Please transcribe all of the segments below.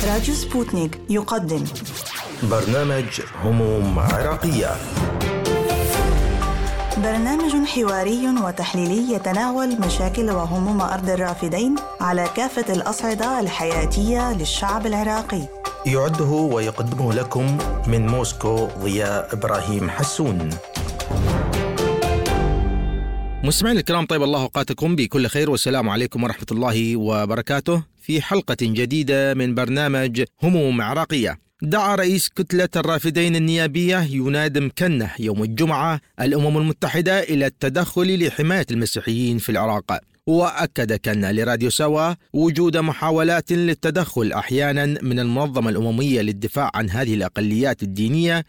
راديو سبوتنيك يقدم برنامج هموم عراقية، برنامج حواري وتحليلي يتناول مشاكل وهموم أرض الرافدين على كافة الأصعدة الحياتية للشعب العراقي. يعده ويقدمه لكم من موسكو ضياء إبراهيم حسون. مستمعين الكرام، طيب الله أوقاتكم بكل خير والسلام عليكم ورحمة الله وبركاته. في حلقة جديدة من برنامج هموم عراقية، دعا رئيس كتلة الرافدين النيابية ينادم كنه يوم الجمعة الأمم المتحدة إلى التدخل لحماية المسيحيين في العراق. وأكد كنه لراديو سوا وجود محاولات للتدخل أحيانا من المنظمة الأممية للدفاع عن هذه الأقليات الدينية،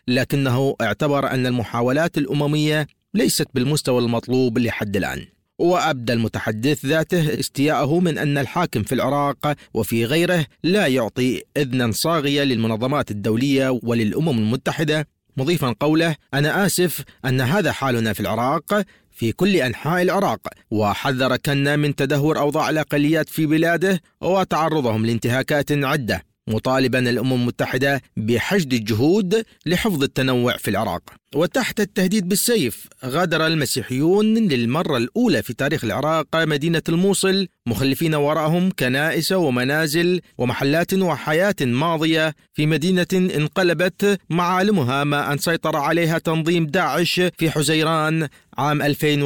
لكنه اعتبر أن المحاولات الأممية ليست بالمستوى المطلوب لحد الآن. وأبدى المتحدث ذاته استياءه من أن الحاكم في العراق وفي غيره لا يعطي إذنا صاغية للمنظمات الدولية وللأمم المتحدة، مضيفا قوله: أنا آسف أن هذا حالنا في العراق في كل أنحاء العراق. وحذر كنا من تدهور أوضاع الأقليات في بلاده وتعرضهم لانتهاكات عدة، مطالبا الأمم المتحدة بحشد الجهود لحفظ التنوع في العراق. وتحت التهديد بالسيف غادر المسيحيون للمرة الأولى في تاريخ العراق مدينة الموصل، مخلفين وراءهم كنائس ومنازل ومحلات وحياة ماضية في مدينة انقلبت معالمها ما أن سيطر عليها تنظيم داعش في حزيران عام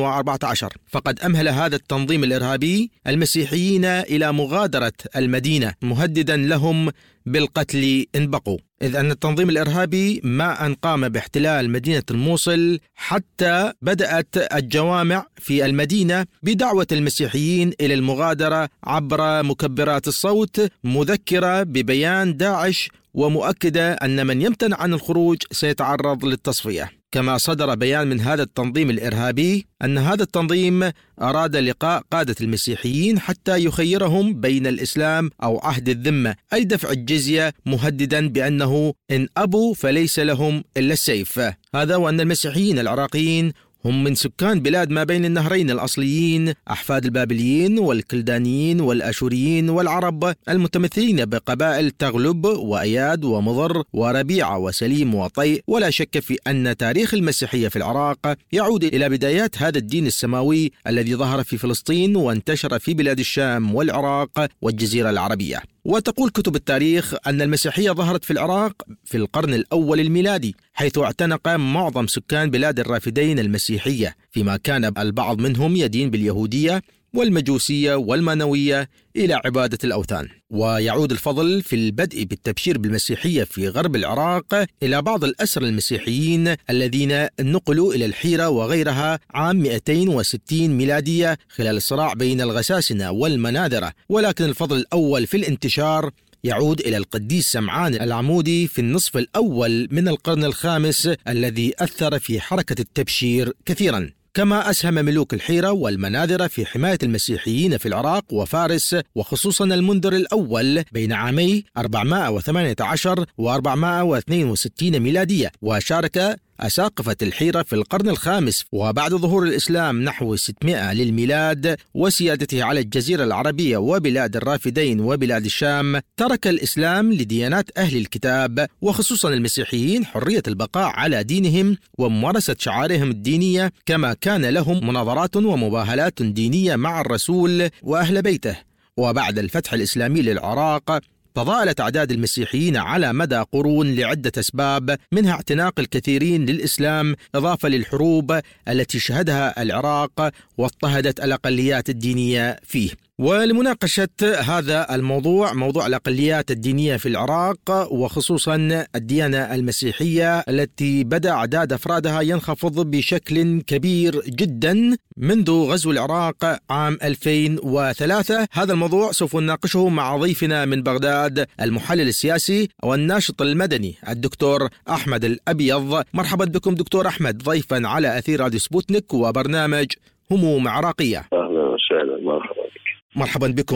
2014. فقد أمهل هذا التنظيم الإرهابي المسيحيين إلى مغادرة المدينة، مهددا لهم بالقتل إن بقوا، إذ أن التنظيم الإرهابي ما أن قام باحتلال مدينة الموصل حتى بدأت الجوامع في المدينة بدعوة المسيحيين إلى المغادرة عبر مكبرات الصوت، مذكرة ببيان داعش ومؤكدة أن من يمتنع عن الخروج سيتعرض للتصفية. كما صدر بيان من هذا التنظيم الإرهابي أن هذا التنظيم أراد لقاء قادة المسيحيين حتى يخيرهم بين الإسلام أو عهد الذمة، أي دفع الجزية، مهددا بأنه إن أبوا فليس لهم إلا السيف. هذا وأن المسيحيين العراقيين هم من سكان بلاد ما بين النهرين الأصليين، أحفاد البابليين والكلدانيين والأشوريين والعرب المتمثلين بقبائل تغلب وأياد ومضر وربيعة وسليم وطيء. ولا شك في أن تاريخ المسيحية في العراق يعود إلى بدايات هذا الدين السماوي الذي ظهر في فلسطين وانتشر في بلاد الشام والعراق والجزيرة العربية. وتقول كتب التاريخ أن المسيحية ظهرت في العراق في القرن الأول الميلادي، حيث اعتنق معظم سكان بلاد الرافدين المسيحية، فيما كان البعض منهم يدين باليهودية والمجوسية والمانوية إلى عبادة الأوثان. ويعود الفضل في البدء بالتبشير بالمسيحية في غرب العراق إلى بعض الأسرى المسيحيين الذين نقلوا إلى الحيرة وغيرها عام 260 ميلادية خلال الصراع بين الغساسنة والمناذرة. ولكن الفضل الأول في الانتشار يعود إلى القديس سمعان العمودي في النصف الأول من القرن الخامس، الذي أثر في حركة التبشير كثيرا. كما أسهم ملوك الحيرة والمناذرة في حماية المسيحيين في العراق وفارس، وخصوصا المنذر الأول بين عامي 418 و 462 ميلادية. وشارك أساقفة الحيرة في القرن الخامس وبعد ظهور الإسلام نحو 600 للميلاد وسيادته على الجزيرة العربية وبلاد الرافدين وبلاد الشام، ترك الإسلام لديانات أهل الكتاب وخصوصا المسيحيين حرية البقاء على دينهم وممارسة شعائرهم الدينية، كما كان لهم مناظرات ومباهلات دينية مع الرسول وأهل بيته. وبعد الفتح الإسلامي للعراق تضاءلت أعداد المسيحيين على مدى قرون لعدة أسباب، منها اعتناق الكثيرين للإسلام إضافة للحروب التي شهدها العراق واضطهدت الأقليات الدينية فيه. ولمناقشة هذا الموضوع، موضوع الأقليات الدينية في العراق وخصوصا الديانة المسيحية التي بدأ أعداد أفرادها ينخفض بشكل كبير جدا منذ غزو العراق عام 2003، هذا الموضوع سوف نناقشه مع ضيفنا من بغداد المحلل السياسي والناشط المدني الدكتور أحمد الأبيض. مرحبا بكم دكتور أحمد ضيفا على أثير راديو سبوتنيك وبرنامج هموم عراقية. أهلا وسهلا، مرحبا بك. مرحبا بكم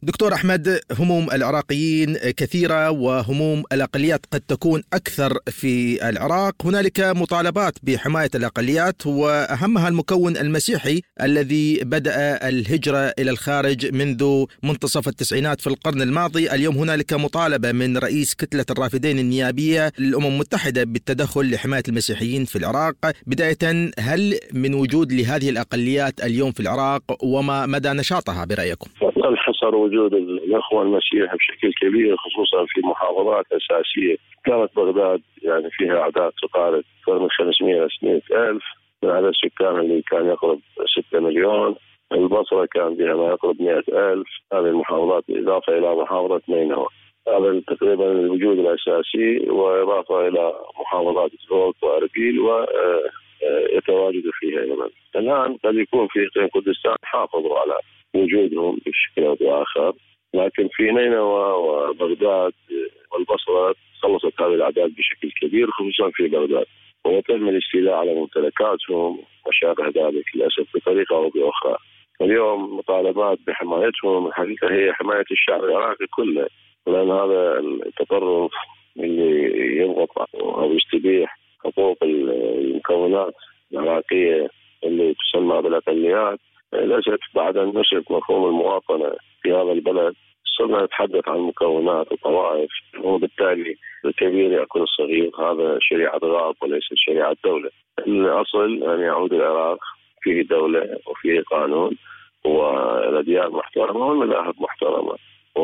دكتور أحمد، هموم العراقيين كثيرة وهموم الأقليات قد تكون أكثر في العراق. هنالك مطالبات بحماية الأقليات وأهمها المكون المسيحي الذي بدأ الهجرة إلى الخارج منذ منتصف التسعينات في القرن الماضي. اليوم هنالك مطالبة من رئيس كتلة الرافدين النيابية للأمم المتحدة بالتدخل لحماية المسيحيين في العراق. بداية، هل من وجود لهذه الأقليات اليوم في العراق وما مدى نشاطها برأيكم؟ انحصر وجود الأخوة المسيح بشكل كبير خصوصا في محافظات أساسية. كانت بغداد يعني فيها أعداد تقارب من 500 إلى 600,000 من عدد السكان اللي كان يقرب 6 مليون. البصرة كان بها ما يقرب 100,000. هذه المحافظات بالإضافة إلى محافظة نينوى. هذا تقريبا الوجود الأساسي، وإضافة إلى محافظات زغوط وأربيل ويتواجد فيها أيضا. الآن قد يكون في إقليم كردستان حافظوا على وجودهم بشكل أو بآخر، لكن في نينوى وبغداد والبصرة خلصت هذه الأعداد بشكل كبير خصوصا في بغداد، ويتم الاستيلاء على ممتلكاتهم وشابه ذلك للأسف بطريقة أو بأخرى. اليوم مطالبات بحمايتهم الحقيقة هي حماية الشعب العراقي كله، لأن هذا التطرف اللي يضغط أو يستبيح حقوق المكونات العراقية اللي تسمى بالأقليات. للأسف بعد أن نشرت مفهوم المواطنة في هذا البلد صرنا نتحدث عن مكونات وطوائف، وبالتالي الكبير يأكل الصغير. هذا شريعة غاب وليس شريعة دولة. الأصل أن يعود العراق فيه دولة وفيه قانون والأديان محترمة والمذاهب محترمة،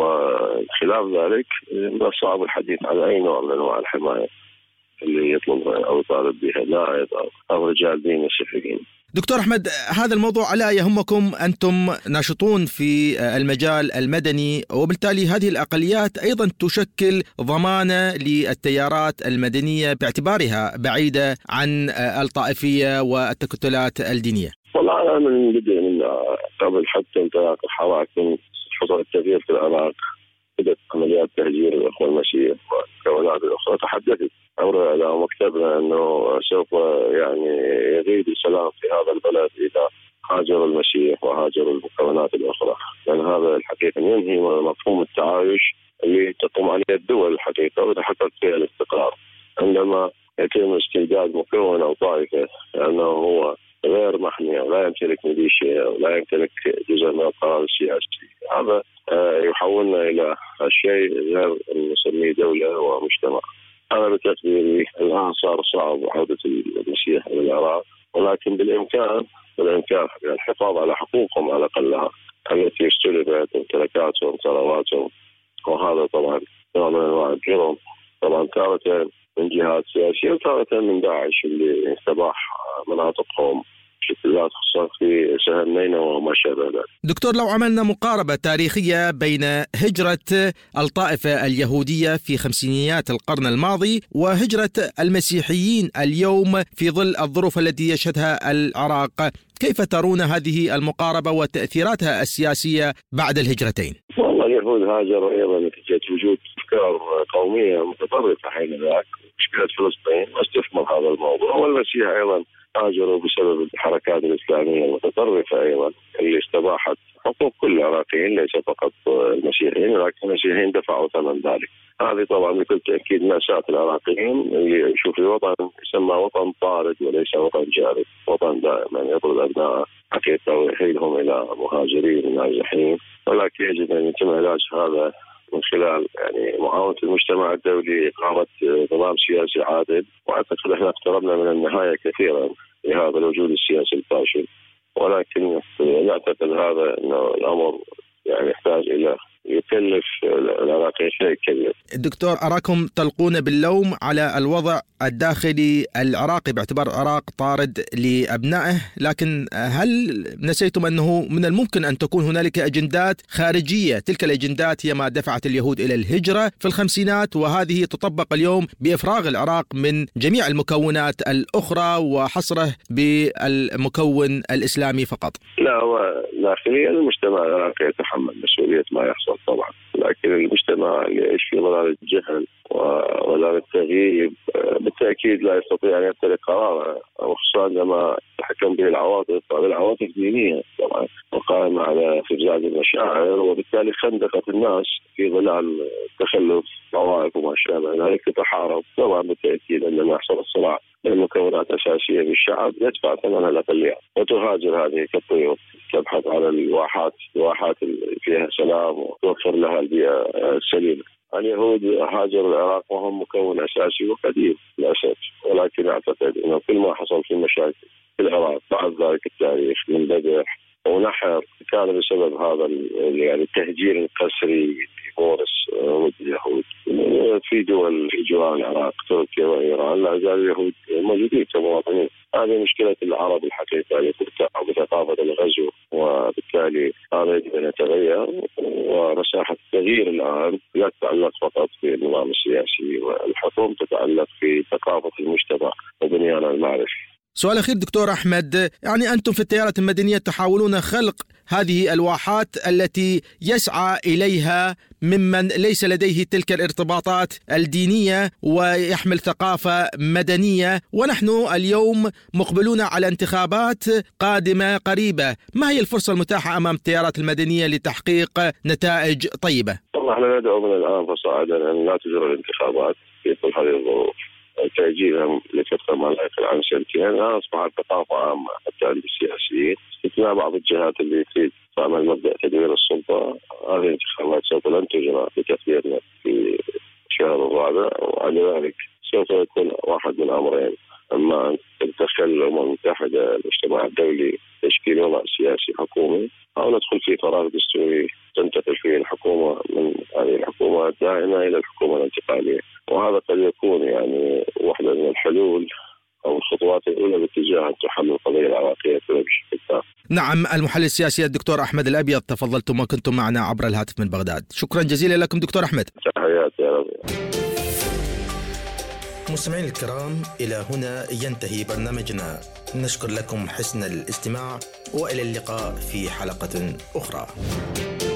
وخلاف ذلك من الصعب الحديث عن أي نوع من أنواع الحماية اللي يطلب أو يطالب بها نائب أو رجال دين مسيحيين. دكتور أحمد، هذا الموضوع ألا يهمكم؟ أنتم ناشطون في المجال المدني، وبالتالي هذه الأقليات أيضا تشكل ضمانة للتيارات المدنية باعتبارها بعيدة عن الطائفية والتكتلات الدينية. والله أنا من بدء من قبل حتى انطلاق الحراك من حصول التغيير في العراق بدأت عمليات تهجير الأخوة المسيح والمكونات الأخرى. تحدثت أمر على مكتبنا أنه سوف يعني يغيب السلام في هذا البلد إذا هاجر المسيح وهاجر المكونات الأخرى، لأن هذا الحقيقة ينهي مفهوم التعايش اللي تقوم عليه الدول الحقيقة وتحقق فيها الاستقرار. عندما يتم استبداد مكون أو طائفة لأنه هو غير محمي ولا يمتلك ميليشيا ولا يمتلك جزء من القرار السياسي، هذا يحولنا إلى الشيء غير نسميه دولة ومجتمع. أنا بتقديري الآن صار صعب عودة المسيح إلى العراق، ولكن بالإمكان الحفاظ على حقوقهم على الأقل التي استلبت، ممتلكاتهم، ثرواتهم، وهذا طبعا نوع من أنواع الجرم، طبعا تارة من جهات سياسية وتارة من داعش اللي استباح مناطقهم بشكل خصوصا في سهل نينوى وما شابه ذلك. دكتور، لو عملنا مقاربة تاريخية بين هجرة الطائفة اليهودية في خمسينيات القرن الماضي وهجرة المسيحيين اليوم في ظل الظروف التي يشهدها العراق، كيف ترون هذه المقاربة وتأثيراتها السياسية بعد الهجرتين؟ والله اليهود هاجروا أيضا نتيجة وجود أفكار قومية متطرفة حينذاك، مشكلة فلسطين واستثمر هذا الموضوع، والمسيح أيضا هاجروا بسبب الحركات الإسلامية المتطرفة أيضا اللي استباحت حقوق كل العراقيين ليس فقط المسيحيين، ولكن المسيحيين دفعوا ثمن ذلك. هذه طبعا بكل تأكيد مأساة العراقيين اللي يعيشوا في وطن يسمى وطن طارد وليس وطن جارد، وطن دائما يطرد أبناء حقيقة ويحيلهم إلى مهاجرين نازحين، ولكن يجب أن يتم علاج هذا من خلال يعني معاونة المجتمع الدولي إقامة نظام سياسي عادل. وأعتقد احنا اقتربنا من النهاية كثيرا لهذا الوجود السياسي الفاشل، ولكن نعتقد هذا أنه الأمر يعني يحتاج إلى يكلف العراقيين شيء يكلف. دكتور، أراكم تلقون باللوم على الوضع الداخلي العراقي باعتبار العراق طارد لأبنائه، لكن هل نسيتم أنه من الممكن أن تكون هنالك أجندات خارجية؟ تلك الأجندات هي ما دفعت اليهود إلى الهجرة في الخمسينات، وهذه تطبق اليوم بإفراغ العراق من جميع المكونات الأخرى وحصره بالمكون الإسلامي فقط. لا، هو داخليا المجتمع العراقي يتحمل مسؤولية ما يحصل طبعا، لكن المجتمع اللي يعيش في ظلال الجهل وظلال التغييب بالتأكيد لا يستطيع أن يتخذ قرارا، وخصوصا عندما تتحكم به العواطف، هذه العواطف دينية طبعا وقائمة على فساد المشاعر، وبالتالي خندقت الناس في ظلال تخلف طوائف وما شابه ذلك تتحارب. طبعا بالتأكيد عندما يحصل الصراع بين مكونات أساسية بالشعب يدفع ثمنها الأقليات وتهاجر هذه كالطيور، تبحث على الواحات فيها سلام وتوفر لها البيئة السليمة. اليهود هاجروا العراق وهم مكون أساسي وقديم للأسف، ولكن أعتقد أنه كل ما حصل في مشاكل في العراق بعد ذلك التاريخ من ذبح ونحر كان بسبب هذا يعني التهجير القسري يمارس ضد اليهود في دول في جوار العراق تركيا وإيران. لا زال اليهود موجودين كمواطنين. هذه مشكلة العرب الحقيقة يتمتعوا بثقافة الغزو، وبالتالي هذا يجب أن يتغير. ومساحة التغيير الآن لا تتعلق فقط في النظام السياسي والحكم، تتعلق في ثقافة المجتمع وبنيانه المعرفي. سؤال أخير دكتور أحمد، يعني أنتم في التيارات المدنية تحاولون خلق هذه الواحات التي يسعى إليها ممن ليس لديه تلك الارتباطات الدينية ويحمل ثقافة مدنية، ونحن اليوم مقبلون على انتخابات قادمة قريبة. ما هي الفرصة المتاحة أمام التيارات المدنية لتحقيق نتائج طيبة؟ والله احنا ندعو من الآن فصاعدا أن لا تجرى الانتخابات في كل هذه الظروف، تأجيلها لفترة ما لا يقل عن سنتين. هذا أصبحت ثقافة عامة حتى عند السياسيين، استثناء بعض الجهات اللي تريد تعمل مبدأ تدوير السلطة. هذه الانتخابات سوف لن تجرى بتقديرنا في الشهر الرابع، وعلى ذلك سوف يكون واحد من أمرين: أما أن تدخل الأمم المتحدة المجتمع الدولي تشكيل وضع سياسي حكومي، أو ندخل في فراغ دستوري تنتقل فيه الحكومة من هذه الحكومة الدائمة إلى الحكومة الانتقالية. وهذا قد يكون يعني واحدة من الحلول أو الخطوات الأولى باتجاه أن تحل القضية العراقية بشكل تام. نعم، المحلل السياسي الدكتور أحمد الأبيض، تفضلتم وكنتم معنا عبر الهاتف من بغداد. شكرا جزيلا لكم دكتور أحمد. تحياتي يا رب. مستمعين الكرام، إلى هنا ينتهي برنامجنا. نشكر لكم حسن الاستماع، وإلى اللقاء في حلقة أخرى.